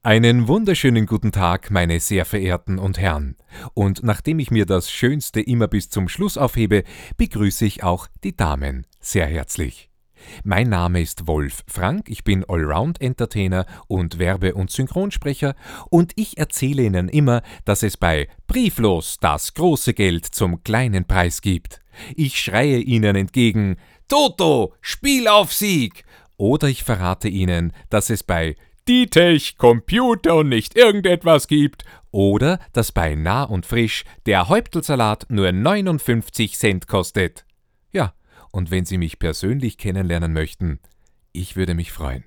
Einen wunderschönen guten Tag, meine sehr verehrten und Herren. Und nachdem ich mir das Schönste immer bis zum Schluss aufhebe, begrüße ich auch die Damen sehr herzlich. Mein Name ist Wolf Frank, ich bin Allround-Entertainer und Werbe- und Synchronsprecher und ich erzähle Ihnen immer, dass es bei Brieflos das große Geld zum kleinen Preis gibt. Ich schreie Ihnen entgegen: Toto, Spiel auf Sieg! Oder ich verrate Ihnen, dass es bei Ditech Computer und nicht irgendetwas gibt. Oder dass bei Nah und Frisch der Häuptelsalat nur 59 Cent kostet. Ja, und wenn Sie mich persönlich kennenlernen möchten, ich würde mich freuen.